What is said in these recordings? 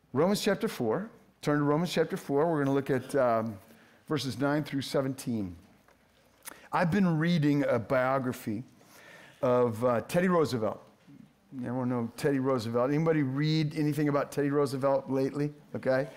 Romans chapter 4. Turn to Romans chapter 4. We're going to look at verses 9 through 17. I've been reading a biography of Teddy Roosevelt. Everyone know Teddy Roosevelt? Anybody read anything about Teddy Roosevelt lately? Okay.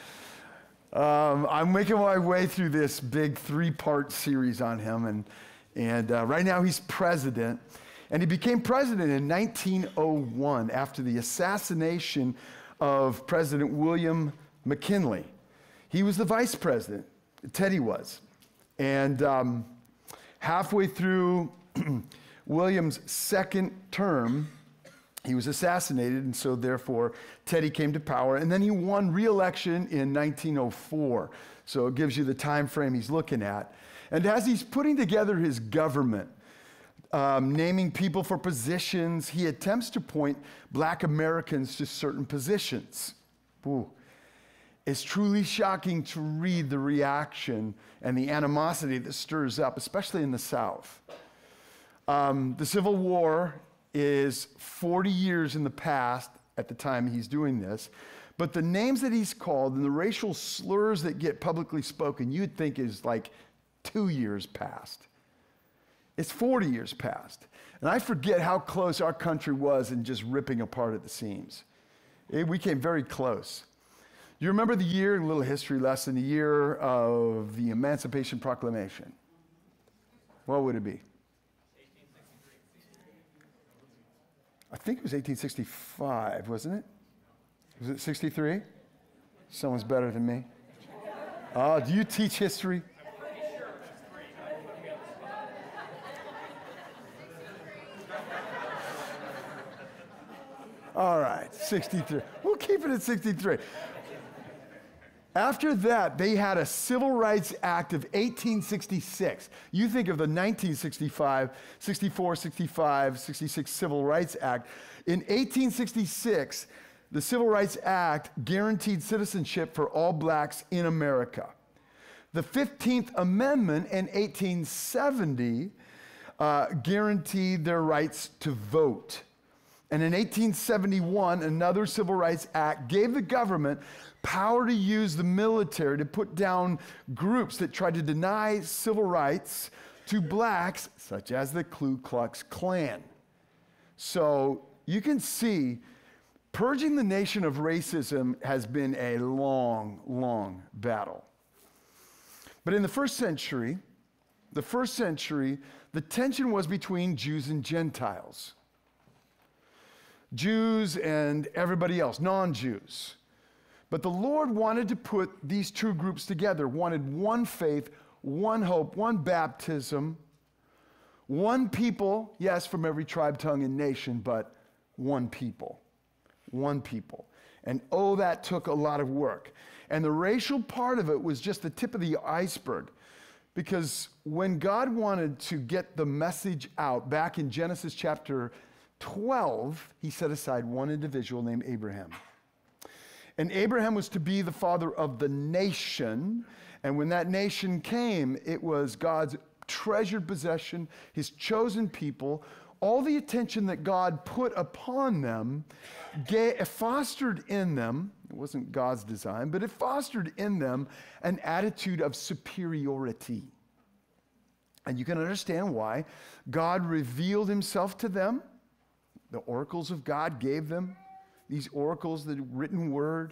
I'm making my way through this big 3-part series on him, and right now he's president. And he became president in 1901 after the assassination of President William McKinley. He was the vice president, Teddy was. And halfway through William's second term, he was assassinated, and so therefore Teddy came to power. And then he won re-election in 1904. So it gives you the time frame he's looking at. And as he's putting together his government, naming people for positions, he attempts to point black Americans to certain positions. Ooh. It's truly shocking to read the reaction and the animosity that stirs up, especially in the South. The Civil War is 40 years in the past at the time he's doing this, but the names that he's called and the racial slurs that get publicly spoken, you'd think is like 2 years past. It's 40 years past. And I forget how close our country was in just ripping apart at the seams. We came very close. You remember the year, a little history lesson, the year of the Emancipation Proclamation. What would it be? 1863. I think it was 1865, wasn't it? Was it 63? Someone's better than me. Do you teach history? All right, 63. We'll keep it at 63. After that, they had a Civil Rights Act of 1866. You think of the 1965, 64, 65, 66 Civil Rights Act. In 1866, the Civil Rights Act guaranteed citizenship for all blacks in America. The 15th Amendment in 1870 guaranteed their rights to vote. And in 1871, another Civil Rights Act gave the government power to use the military to put down groups that tried to deny civil rights to blacks, such as the Ku Klux Klan. So you can see purging the nation of racism has been a long, long battle. But in the first century, the tension was between Jews and Gentiles. Jews and everybody else, non-Jews. But the Lord wanted to put these two groups together, wanted one faith, one hope, one baptism, one people, yes, from every tribe, tongue, and nation, but one people. One people. And oh, that took a lot of work. And the racial part of it was just the tip of the iceberg. Because when God wanted to get the message out, back in Genesis chapter 12, he set aside one individual named Abraham. And Abraham was to be the father of the nation. And when that nation came, it was God's treasured possession, his chosen people. All the attention that God put upon them fostered in them, it wasn't God's design, but it fostered in them an attitude of superiority. And you can understand why. God revealed himself to them. The oracles of God gave them these oracles, the written word,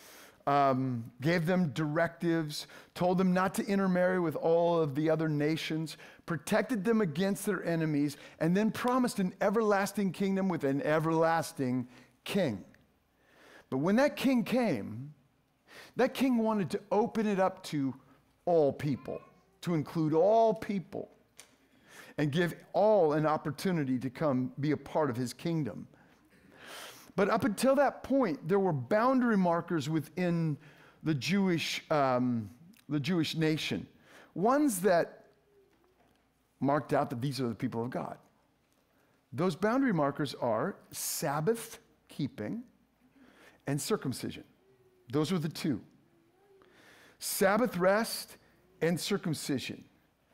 gave them directives, told them not to intermarry with all of the other nations, protected them against their enemies, and then promised an everlasting kingdom with an everlasting king. But when that king came, that king wanted to open it up to all people, to include all people, and give all an opportunity to come be a part of his kingdom. But up until that point, there were boundary markers within the Jewish nation. Ones that marked out that these are the people of God. Those boundary markers are Sabbath keeping and circumcision. Those were the two. Sabbath rest and circumcision.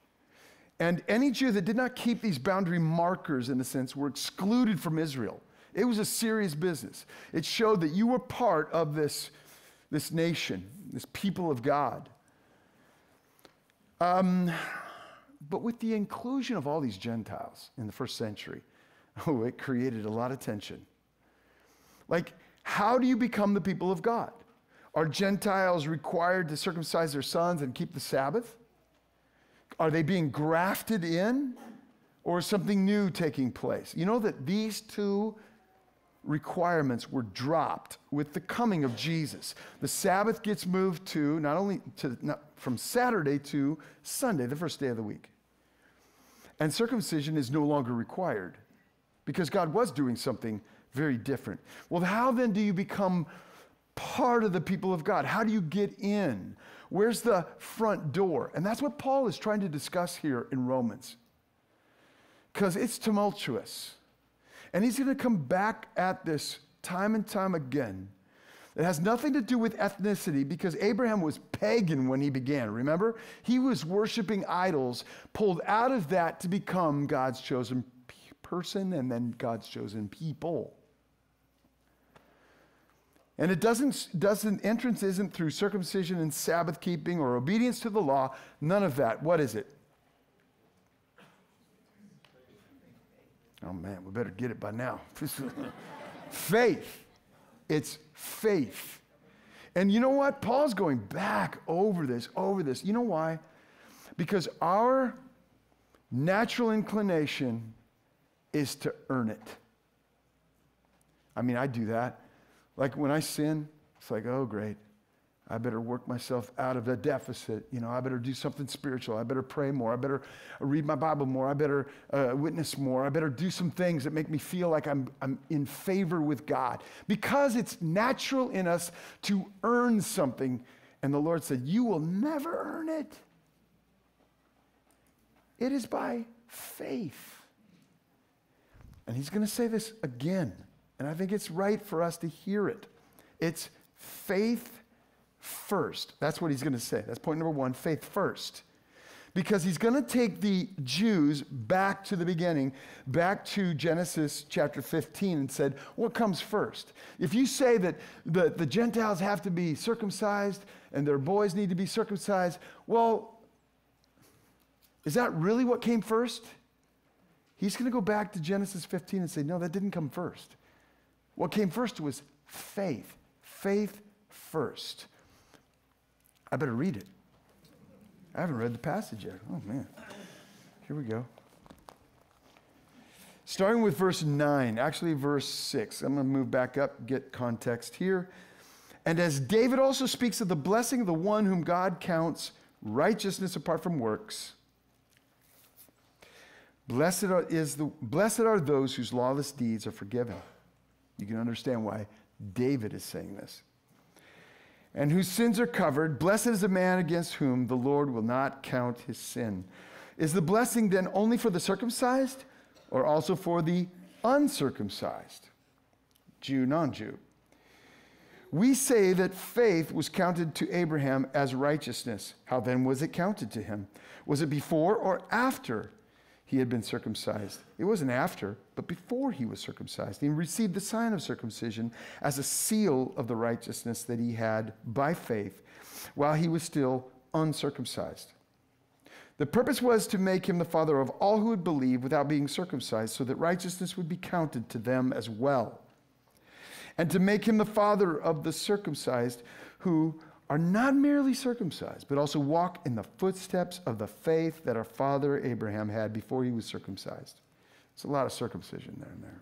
And any Jew that did not keep these boundary markers, in a sense, were excluded from Israel. It was a serious business. It showed that you were part of this nation, this people of God. But with the inclusion of all these Gentiles in the first century, it created a lot of tension. Like, how do you become the people of God? Are Gentiles required to circumcise their sons and keep the Sabbath? Are they being grafted in? Or is something new taking place? You know that these two requirements were dropped with the coming of Jesus. The Sabbath gets moved to from Saturday to Sunday, the first day of the week. And circumcision is no longer required because God was doing something very different. Well, how then do you become part of the people of God? How do you get in? Where's the front door? And that's what Paul is trying to discuss here in Romans, because it's tumultuous. And he's going to come back at this time and time again. It has nothing to do with ethnicity, because Abraham was pagan when he began. Remember? He was worshiping idols, pulled out of that to become God's chosen person and then God's chosen people. And entrance isn't through circumcision and Sabbath keeping or obedience to the law. None of that. What is it? Oh man, we better get it by now. Faith. It's faith. And you know what? Paul's going back over this. You know why? Because our natural inclination is to earn it. I mean, I do that. Like when I sin, it's like, oh, great. I better work myself out of the deficit. I better do something spiritual. I better pray more. I better read my Bible more. I better witness more. I better do some things that make me feel like I'm in favor with God. Because it's natural in us to earn something. And the Lord said, you will never earn it. It is by faith. And he's going to say this again. And I think it's right for us to hear it. It's faith first. That's what he's going to say. That's point number one, faith first. Because he's going to take the Jews back to the beginning, back to Genesis chapter 15, and said, what comes first? If you say that the Gentiles have to be circumcised and their boys need to be circumcised, well, is that really what came first? He's going to go back to Genesis 15 and say, no, that didn't come first. What came first was faith. Faith first. I better read it. I haven't read the passage yet. Oh, man. Here we go. Starting with verse 9, actually verse 6. I'm going to move back up, get context here. And as David also speaks of the blessing of the one whom God counts righteousness apart from works, blessed are those whose lawless deeds are forgiven. You can understand why David is saying this. And whose sins are covered. Blessed is the man against whom the Lord will not count his sin. Is the blessing then only for the circumcised or also for the uncircumcised? Jew, non-Jew. We say that faith was counted to Abraham as righteousness. How then was it counted to him? Was it before or after he had been circumcised? It wasn't after, but before he was circumcised. He received the sign of circumcision as a seal of the righteousness that he had by faith while he was still uncircumcised. The purpose was to make him the father of all who would believe without being circumcised, so that righteousness would be counted to them as well. And to make him the father of the circumcised who are not merely circumcised, but also walk in the footsteps of the faith that our father Abraham had before he was circumcised. It's a lot of circumcision there and there.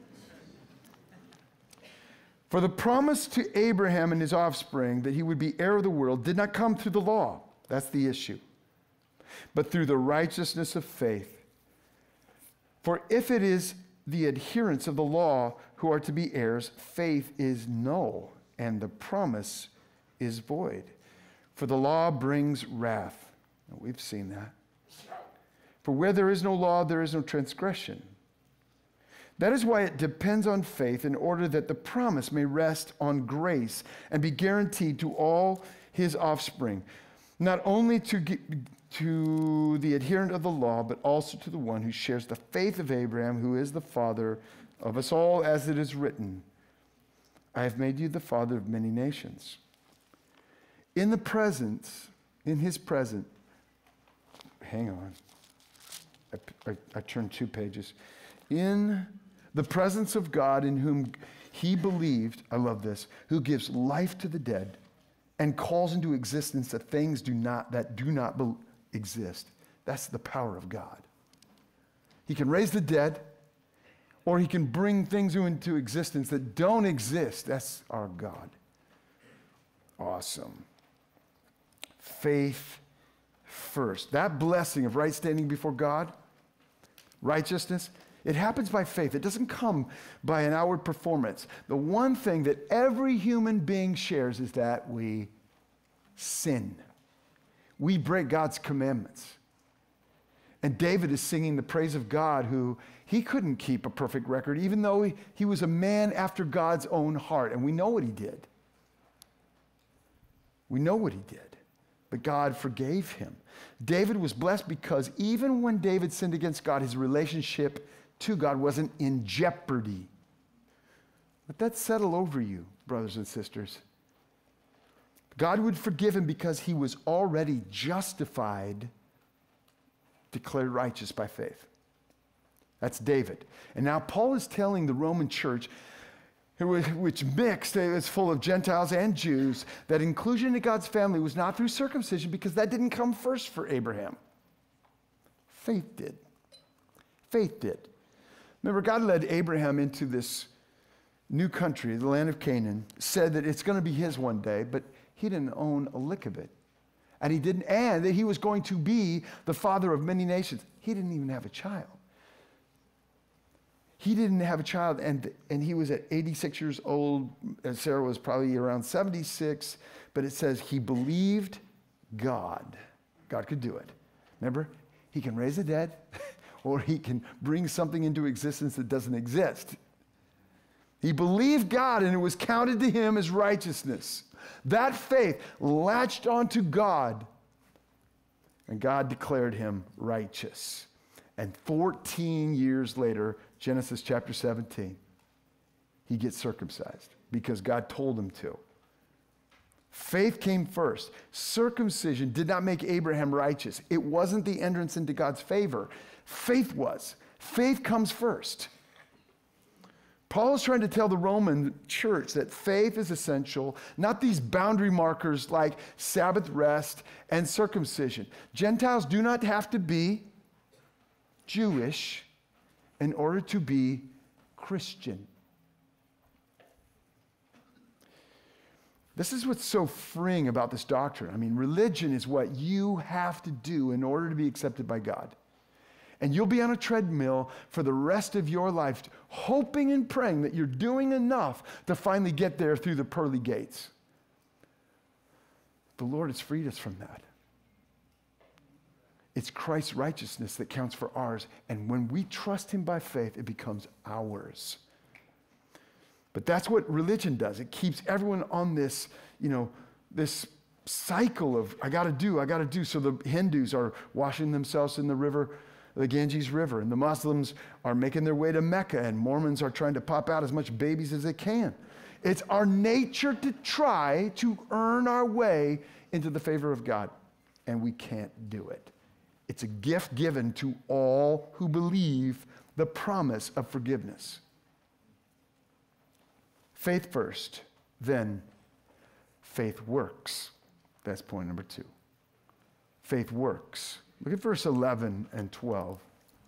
For the promise to Abraham and his offspring that he would be heir of the world did not come through the law. That's the issue. But through the righteousness of faith. For if it is the adherents of the law who are to be heirs, faith is null, and the promise is void. For the law brings wrath. Now, we've seen that. For where there is no law, there is no transgression. That is why it depends on faith, in order that the promise may rest on grace and be guaranteed to all his offspring, not only to the adherent of the law, but also to the one who shares the faith of Abraham, who is the father of us all, as it is written, I have made you the father of many nations. In his presence, hang on. I turned 2 pages. In the presence of God in whom he believed, I love this, who gives life to the dead and calls into existence the things that do not exist. That's the power of God. He can raise the dead, or he can bring things into existence that don't exist. That's our God. Awesome. Faith first. That blessing of right standing before God, righteousness, it happens by faith. It doesn't come by an outward performance. The one thing that every human being shares is that we sin. We break God's commandments. And David is singing the praise of God, who he couldn't keep a perfect record, even though he was a man after God's own heart. And we know what he did. We know what he did. But God forgave him. David was blessed because even when David sinned against God, his relationship to God wasn't in jeopardy. Let that settle over you, brothers and sisters. God would forgive him because he was already justified, declared righteous by faith. That's David. And now Paul is telling the Roman church, which mixed, it's full of Gentiles and Jews, that inclusion into God's family was not through circumcision, because that didn't come first for Abraham. Faith did. Faith did. Remember, God led Abraham into this new country, the land of Canaan, said that it's going to be his one day, but he didn't own a lick of it. And that he was going to be the father of many nations. He didn't even have a child. He didn't have a child, and he was at 86 years old, and Sarah was probably around 76, but it says he believed God. God could do it. Remember, he can raise the dead, or he can bring something into existence that doesn't exist. He believed God, and it was counted to him as righteousness. That faith latched onto God, and God declared him righteous. And 14 years later, Genesis chapter 17, he gets circumcised because God told him to. Faith came first. Circumcision did not make Abraham righteous. It wasn't the entrance into God's favor. Faith was. Faith comes first. Paul is trying to tell the Roman church that faith is essential, not these boundary markers like Sabbath rest and circumcision. Gentiles do not have to be Jewish in order to be Christian. This is what's so freeing about this doctrine. I mean, religion is what you have to do in order to be accepted by God. And you'll be on a treadmill for the rest of your life, hoping and praying that you're doing enough to finally get there through the pearly gates. The Lord has freed us from that. It's Christ's righteousness that counts for ours. And when we trust him by faith, it becomes ours. But that's what religion does. It keeps everyone on this, this cycle of, I got to do. So the Hindus are washing themselves in the river, the Ganges River, and the Muslims are making their way to Mecca, and Mormons are trying to pop out as much babies as they can. It's our nature to try to earn our way into the favor of God, and we can't do it. It's a gift given to all who believe the promise of forgiveness. Faith first, then faith works. That's point number 2. Faith works. Look at verse 11 and 12.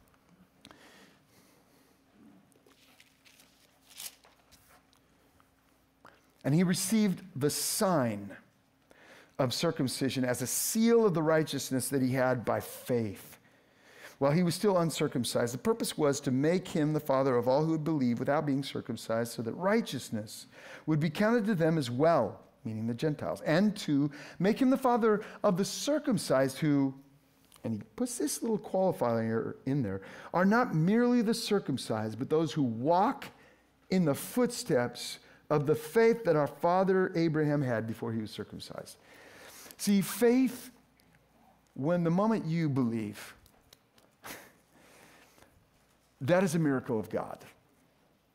And he received the sign of circumcision as a seal of the righteousness that he had by faith. While he was still uncircumcised, the purpose was to make him the father of all who would believe without being circumcised, so that righteousness would be counted to them as well, meaning the Gentiles, and to make him the father of the circumcised who, and he puts this little qualifier in there, are not merely the circumcised, but those who walk in the footsteps of the faith that our father Abraham had before he was circumcised. See, faith, when the moment you believe, that is a miracle of God.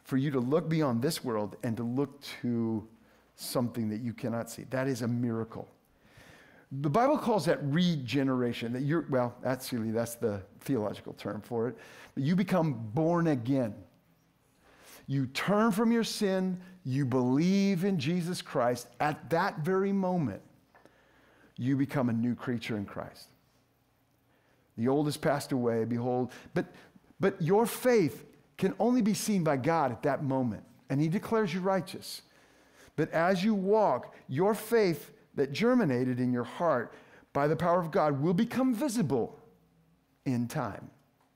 for you to look beyond this world and to look to something that you cannot see. That is a miracle. The Bible calls that regeneration. That's the theological term for it. But you become born again. You turn from your sin, you believe in Jesus Christ. At that very moment, you become a new creature in Christ. The old has passed away, behold. But your faith can only be seen by God at that moment, and he declares you righteous. But as you walk, your faith that germinated in your heart by the power of God will become visible in time.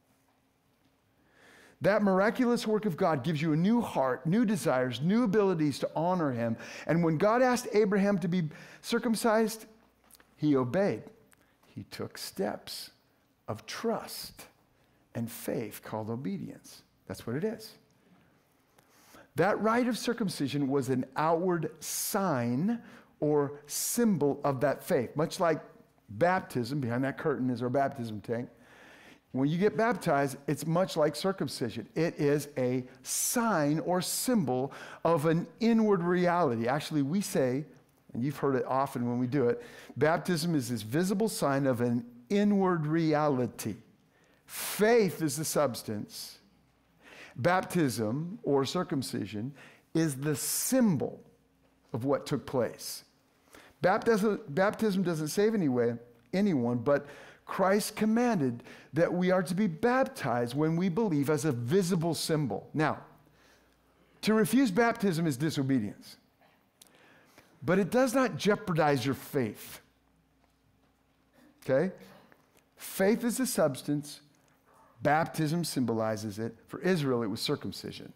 That miraculous work of God gives you a new heart, new desires, new abilities to honor him. And when God asked Abraham to be circumcised, he obeyed. He took steps of trust and faith called obedience. That's what it is. That rite of circumcision was an outward sign or symbol of that faith. Much like baptism, behind that curtain is our baptism tank. When you get baptized, it's much like circumcision. It is a sign or symbol of an inward reality. Actually, we say, and you've heard it often when we do it, baptism is this visible sign of an inward reality. Faith is the substance. Baptism or circumcision is the symbol of what took place. Baptism doesn't save anyone, but Christ commanded that we are to be baptized when we believe as a visible symbol. Now, to refuse baptism is disobedience, but it does not jeopardize your faith. Okay? Faith is the substance. Baptism symbolizes it. For Israel, it was circumcision.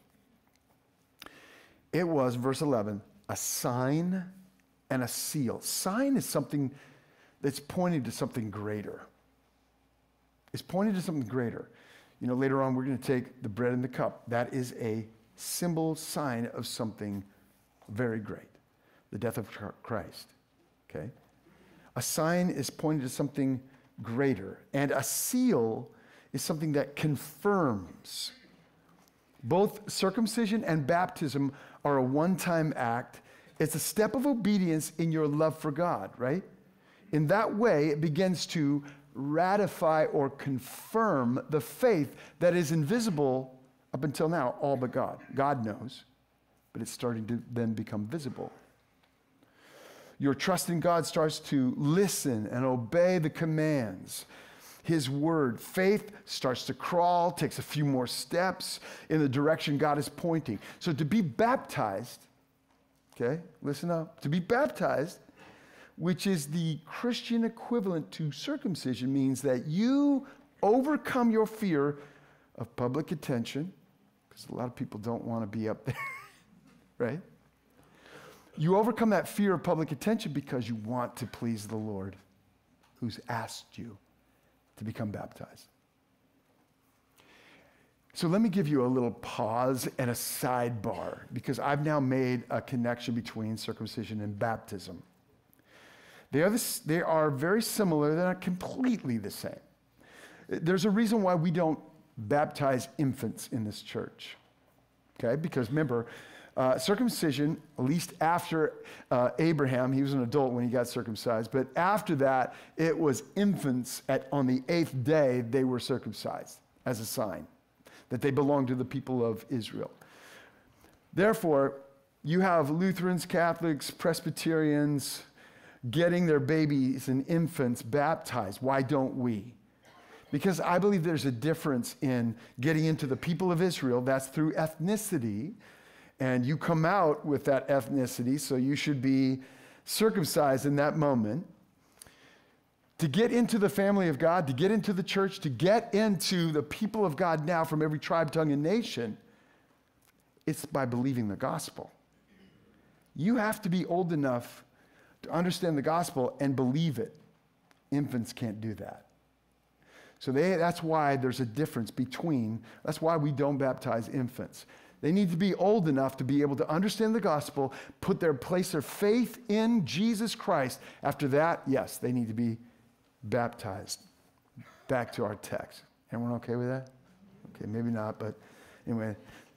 It was, verse 11, a sign and a seal. Sign is something that's pointing to something greater. It's pointing to something greater. You know, later on, we're going to take the bread and the cup. That is a symbol, sign of something very great, the death of Christ. Okay? A sign is pointing to something greater, and a seal is something that confirms. Both circumcision and baptism are a one-time act. It's a step of obedience in your love for God, right? In that way, it begins to ratify or confirm the faith that is invisible up until now, all but God. God knows, but it's starting to then become visible. Your trust in God starts to listen and obey the commands, his word. Faith starts to crawl, takes a few more steps in the direction God is pointing. So to be baptized, okay, listen up, to be baptized, which is the Christian equivalent to circumcision, means that you overcome your fear of public attention, because a lot of people don't want to be up there, right? You overcome that fear of public attention because you want to please the Lord who's asked you to become baptized. So let me give you a little pause and a sidebar, because I've now made a connection between circumcision and baptism. They are very similar. They're not completely the same. There's a reason why we don't baptize infants in this church, okay? Because remember, circumcision, at least after Abraham, he was an adult when he got circumcised, but after that, it was infants on the 8th day, they were circumcised as a sign that they belonged to the people of Israel. Therefore, you have Lutherans, Catholics, Presbyterians getting their babies and infants baptized. Why don't we? Because I believe there's a difference in getting into the people of Israel. That's through ethnicity. And you come out with that ethnicity, so you should be circumcised in that moment. To get into the family of God, to get into the church, to get into the people of God now from every tribe, tongue, and nation, it's by believing the gospel. You have to be old enough to understand the gospel and believe it. Infants can't do that. So that's why there's a difference that's why we don't baptize infants. They need to be old enough to be able to understand the gospel, place their faith in Jesus Christ. After that, yes, they need to be baptized. Back to our text. Everyone okay with that? Okay, maybe not, but anyway.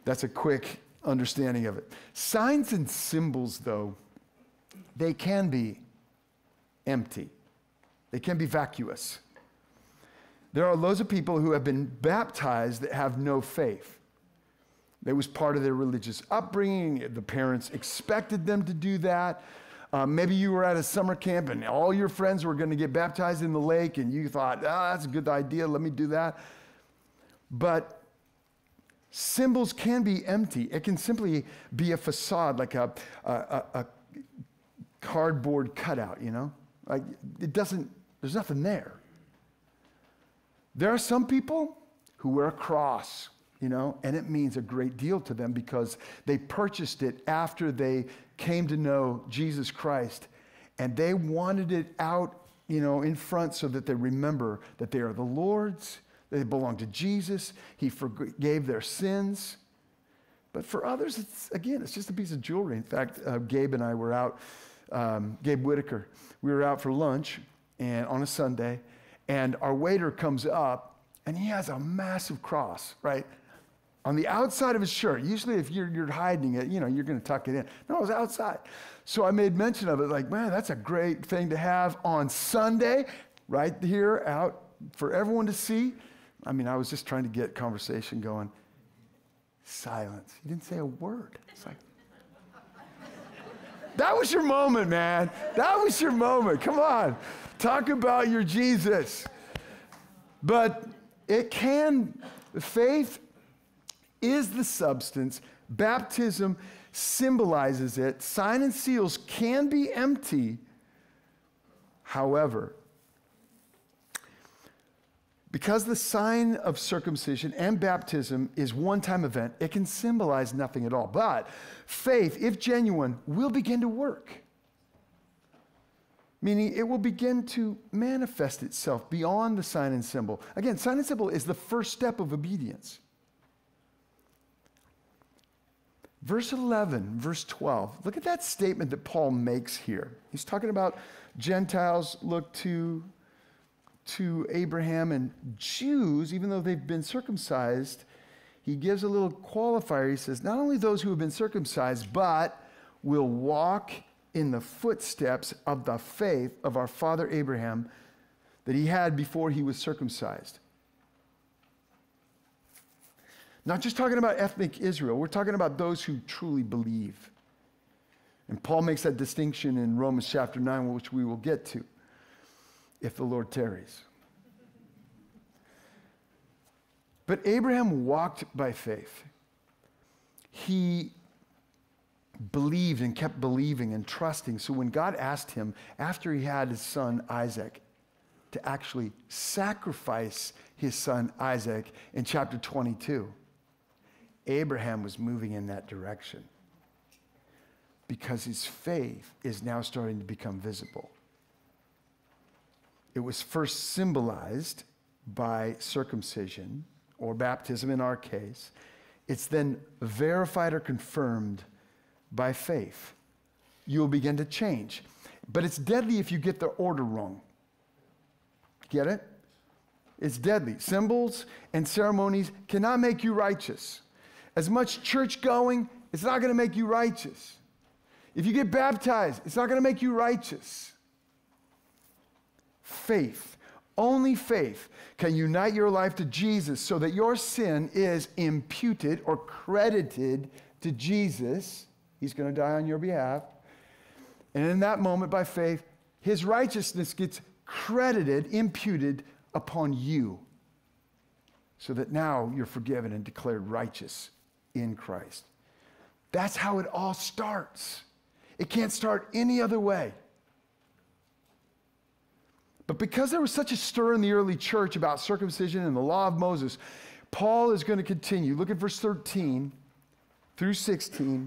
That's a quick understanding of it. Signs and symbols, though, they can be empty. They can be vacuous. There are loads of people who have been baptized that have no faith. It was part of their religious upbringing. The parents expected them to do that. Maybe you were at a summer camp and all your friends were going to get baptized in the lake and you thought, that's a good idea, let me do that. But symbols can be empty. It can simply be a facade, like a cardboard cutout, you know? Like there's nothing there. There are some people who wear a cross, you know, and it means a great deal to them because they purchased it after they came to know Jesus Christ, and they wanted it out, you know, in front so that they remember that they are the Lord's, they belong to Jesus, He forgave their sins. But for others, it's just a piece of jewelry. In fact, Gabe and I were out, Gabe Whitaker, we were out for lunch and on a Sunday, and our waiter comes up, and he has a massive cross, right? On the outside of his shirt. Usually if you're hiding it, you know, you're going to tuck it in. No, it was outside. So I made mention of it, like, man, that's a great thing to have on Sunday, right here out for everyone to see. I mean, I was just trying to get conversation going. Silence. He didn't say a word. It's like, that was your moment, man. That was your moment. Come on. Talk about your Jesus. But faith is the substance. Baptism symbolizes it. Sign and seals can be empty. However, because the sign of circumcision and baptism is one-time event, it can symbolize nothing at all. But faith, if genuine, will begin to work. Meaning it will begin to manifest itself beyond the sign and symbol. Again, sign and symbol is the first step of obedience. Verse 11, verse 12, look at that statement that Paul makes here. He's talking about Gentiles look to Abraham, and Jews, even though they've been circumcised, he gives a little qualifier. He says, not only those who have been circumcised, but will walk in the footsteps of the faith of our father Abraham that he had before he was circumcised. Not just talking about ethnic Israel, we're talking about those who truly believe. And Paul makes that distinction in Romans chapter 9, which we will get to, if the Lord tarries. But Abraham walked by faith. He believed and kept believing and trusting. So when God asked him, after he had his son Isaac, to actually sacrifice his son Isaac in chapter 22, Abraham was moving in that direction because his faith is now starting to become visible. It was first symbolized by circumcision or baptism in our case. It's then verified or confirmed by faith. You'll begin to change. But it's deadly if you get the order wrong. Get it? It's deadly. Symbols and ceremonies cannot make you righteous. As much church going, it's not going to make you righteous. If you get baptized, it's not going to make you righteous. Faith, only faith can unite your life to Jesus so that your sin is imputed or credited to Jesus. He's going to die on your behalf. And in that moment, by faith, his righteousness gets credited, imputed upon you so that now you're forgiven and declared righteous in Christ. That's how it all starts. It can't start any other way. But because there was such a stir in the early church about circumcision and the law of Moses, Paul is going to continue. Look at verse 13 through 16.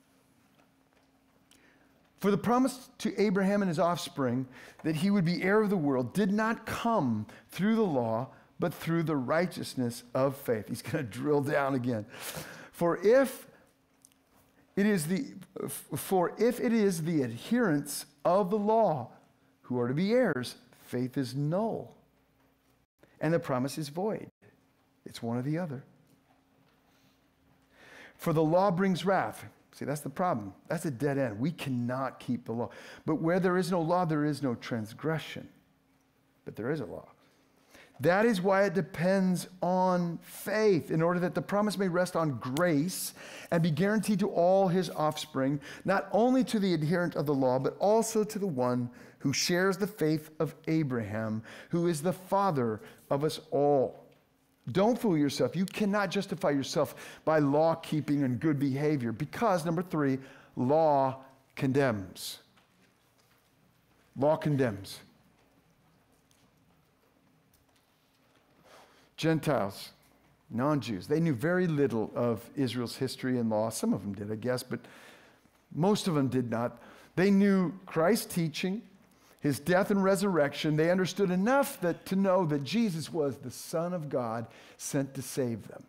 For the promise to Abraham and his offspring that he would be heir of the world did not come through the law, but through the righteousness of faith. He's going to drill down again. For if it is the adherents of the law who are to be heirs, faith is null, and the promise is void. It's one or the other. For the law brings wrath. See, that's the problem. That's a dead end. We cannot keep the law. But where there is no law, there is no transgression. But there is a law. That is why it depends on faith, in order that the promise may rest on grace and be guaranteed to all his offspring, not only to the adherent of the law, but also to the one who shares the faith of Abraham, who is the father of us all. Don't fool yourself. You cannot justify yourself by law keeping and good behavior, because, number 3, law condemns. Law condemns. Gentiles, non-Jews, they knew very little of Israel's history and law. Some of them did, I guess, but most of them did not. They knew Christ's teaching, his death and resurrection. They understood enough to know that Jesus was the Son of God sent to save them.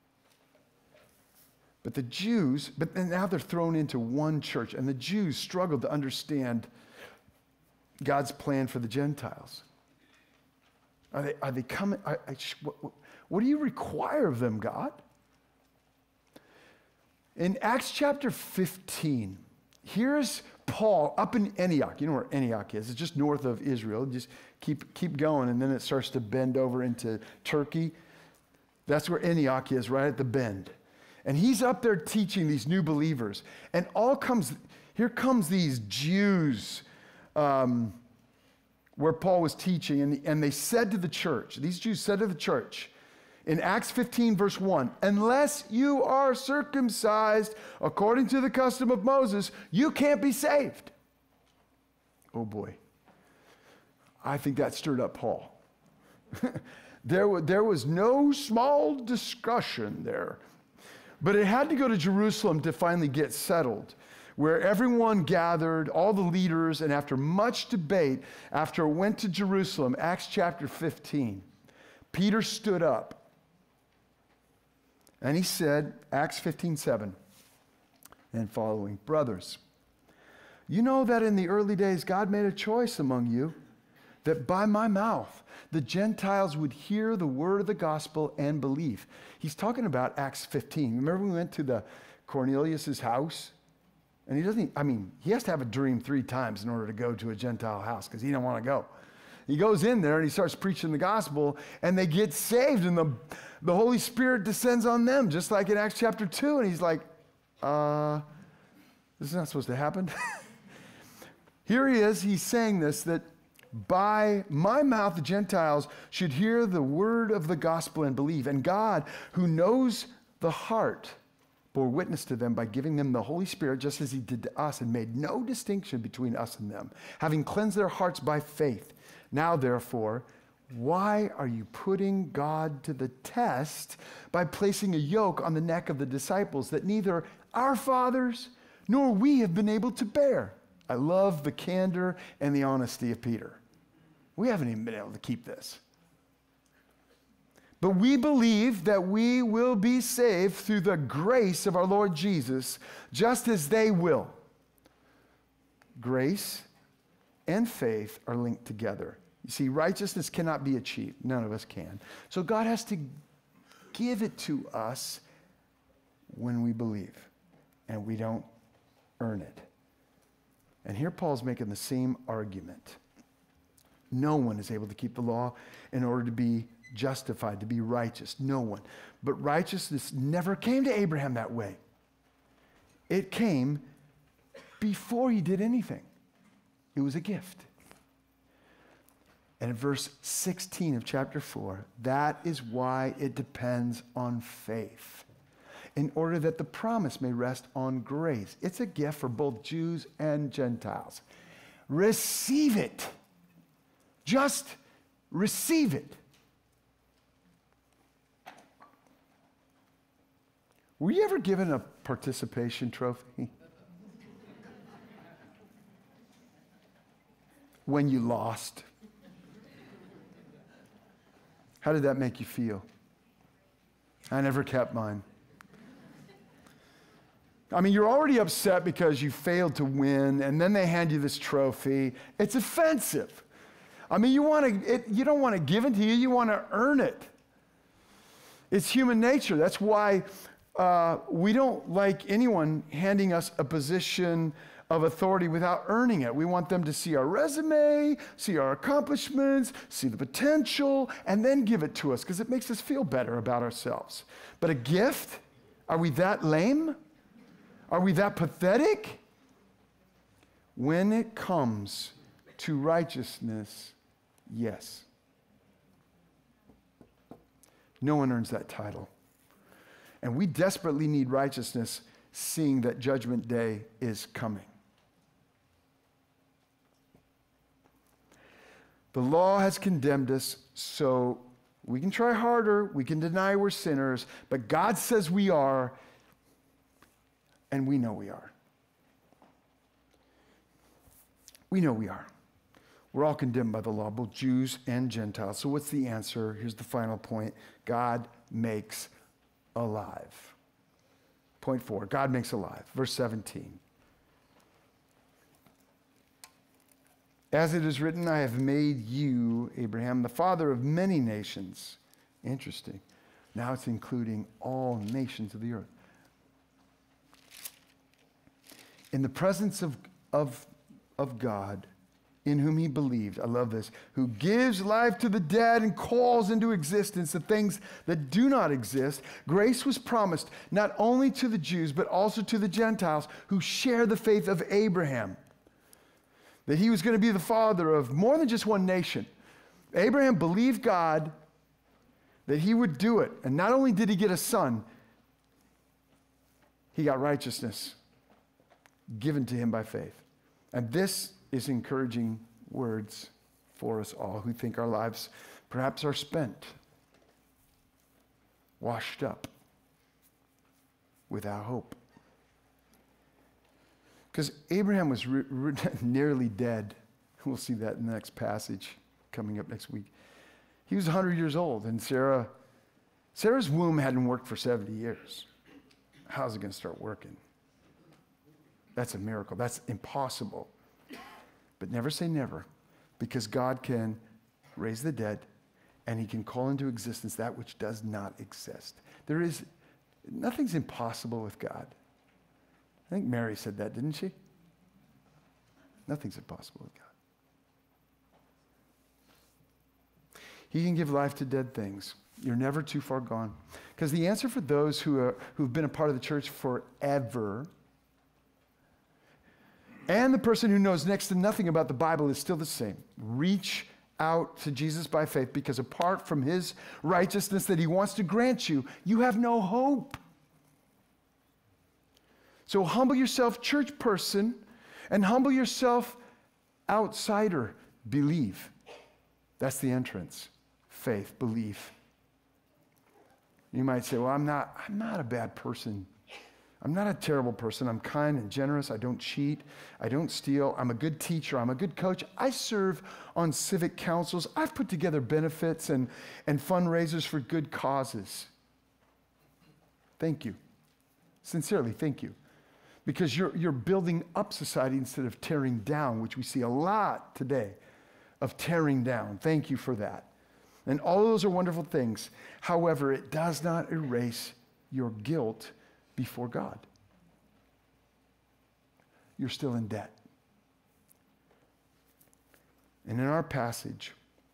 But the Jews, now they're thrown into one church, and the Jews struggled to understand God's plan for the Gentiles. Are they coming? What do you require of them, God? In Acts chapter 15, here's Paul up in Antioch. You know where Antioch is. It's just north of Israel. Just keep going, and then it starts to bend over into Turkey. That's where Antioch is, right at the bend. And he's up there teaching these new believers. And here comes these Jews, where Paul was teaching, and they said to the church, these Jews said to the church, in Acts 15, verse 1, unless you are circumcised according to the custom of Moses, you can't be saved. Oh boy. I think that stirred up Paul. There was no small discussion there, but it had to go to Jerusalem to finally get settled, where everyone gathered, all the leaders, and after much debate, after it went to Jerusalem, Acts chapter 15, Peter stood up and he said, Acts 15:7 and following, brothers, you know that in the early days God made a choice among you that by my mouth the Gentiles would hear the word of the gospel and believe. He's talking about Acts 15. Remember we went to the Cornelius' house? And he has to have a dream 3 times in order to go to a Gentile house because he don't want to go. He goes in there and he starts preaching the gospel, and they get saved, and the Holy Spirit descends on them, just like in Acts chapter 2. And he's like, this is not supposed to happen. Here he is, he's saying this, that by my mouth the Gentiles should hear the word of the gospel and believe. And God, who knows the heart, bore witness to them by giving them the Holy Spirit, just as he did to us, and made no distinction between us and them, having cleansed their hearts by faith. Now, therefore, why are you putting God to the test by placing a yoke on the neck of the disciples that neither our fathers nor we have been able to bear? I love the candor and the honesty of Peter. We haven't even been able to keep this. But we believe that we will be saved through the grace of our Lord Jesus, just as they will. Grace and faith are linked together. You see, righteousness cannot be achieved. None of us can. So God has to give it to us when we believe, and we don't earn it. And here Paul's making the same argument. No one is able to keep the law in order to be justified, to be righteous. No one. But righteousness never came to Abraham that way. It came before he did anything. It was a gift. And in verse 16 of chapter 4, that is why it depends on faith, in order that the promise may rest on grace. It's a gift for both Jews and Gentiles. Receive it. Just receive it. Were you ever given a participation trophy? When you lost? How did that make you feel? I never kept mine. I mean, you're already upset because you failed to win, and then they hand you this trophy. It's offensive. I mean, you don't want to give it to you, you want to earn it. It's human nature. That's why we don't like anyone handing us a position of authority without earning it. We want them to see our resume, see our accomplishments, see the potential, and then give it to us because it makes us feel better about ourselves. But a gift? Are we that lame? Are we that pathetic? When it comes to righteousness, yes. No one earns that title. And we desperately need righteousness, seeing that Judgment Day is coming. The law has condemned us, so we can try harder, we can deny we're sinners, but God says we are, and we know we are. We know we are. We're all condemned by the law, both Jews and Gentiles. So what's the answer? Here's the final point. God makes alive. Point 4, God makes alive. Verse 17. As it is written, I have made you, Abraham, the father of many nations. Interesting. Now it's including all nations of the earth. In the presence of God, in whom he believed, I love this, who gives life to the dead and calls into existence the things that do not exist, grace was promised not only to the Jews, but also to the Gentiles who share the faith of Abraham. That he was going to be the father of more than just one nation. Abraham believed God that he would do it. And not only did he get a son, he got righteousness given to him by faith. And this is encouraging words for us all who think our lives perhaps are spent, washed up, without hope. Because Abraham was nearly dead. We'll see that in the next passage coming up next week. He was 100 years old, and Sarah's womb hadn't worked for 70 years. How's it going to start working? That's a miracle. That's impossible. But never say never, because God can raise the dead, and he can call into existence that which does not exist. Nothing's impossible with God. I think Mary said that, didn't she? Nothing's impossible with God. He can give life to dead things. You're never too far gone. Because the answer for those who've been a part of the church forever, and the person who knows next to nothing about the Bible, is still the same. Reach out to Jesus by faith, because apart from his righteousness that he wants to grant you, you have no hope. So humble yourself, church person, and humble yourself, outsider. Believe. That's the entrance. Faith, belief. You might say, well, I'm not a bad person. I'm not a terrible person. I'm kind and generous. I don't cheat. I don't steal. I'm a good teacher. I'm a good coach. I serve on civic councils. I've put together benefits and fundraisers for good causes. Thank you. Sincerely, thank you. Because you're building up society instead of tearing down, which we see a lot today of tearing down. Thank you for that. And all of those are wonderful things. However, it does not erase your guilt before God. You're still in debt. And in our passage,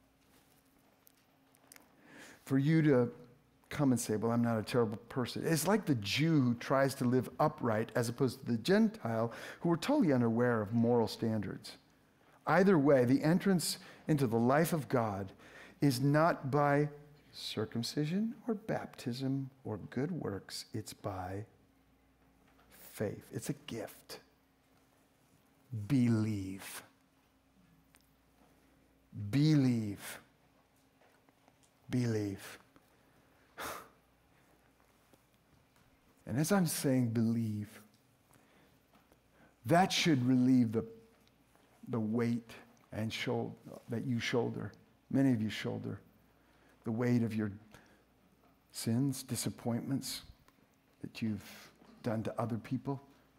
for you to come and say, well, I'm not a terrible person. It's like the Jew who tries to live upright as opposed to the Gentile who are totally unaware of moral standards. Either way, the entrance into the life of God is not by circumcision or baptism or good works. It's by faith. It's a gift. Believe. Believe. Believe. And as I'm saying believe, that should relieve the weight and shoulder that you shoulder, many of you shoulder, the weight of your sins, disappointments that you've done to other people.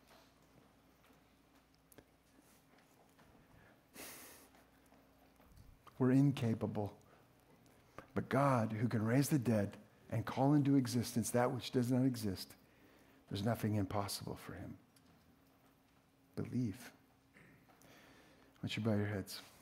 We're incapable. But God, who can raise the dead and call into existence that which does not exist, There's nothing impossible for him. Believe. Why don't you bow your heads?